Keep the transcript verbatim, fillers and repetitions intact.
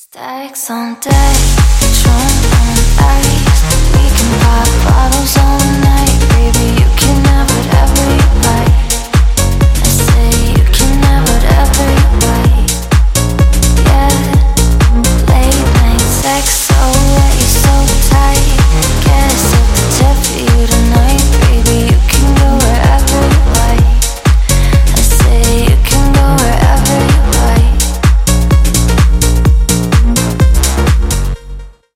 Stacks on deck, Patron on ice. We can pop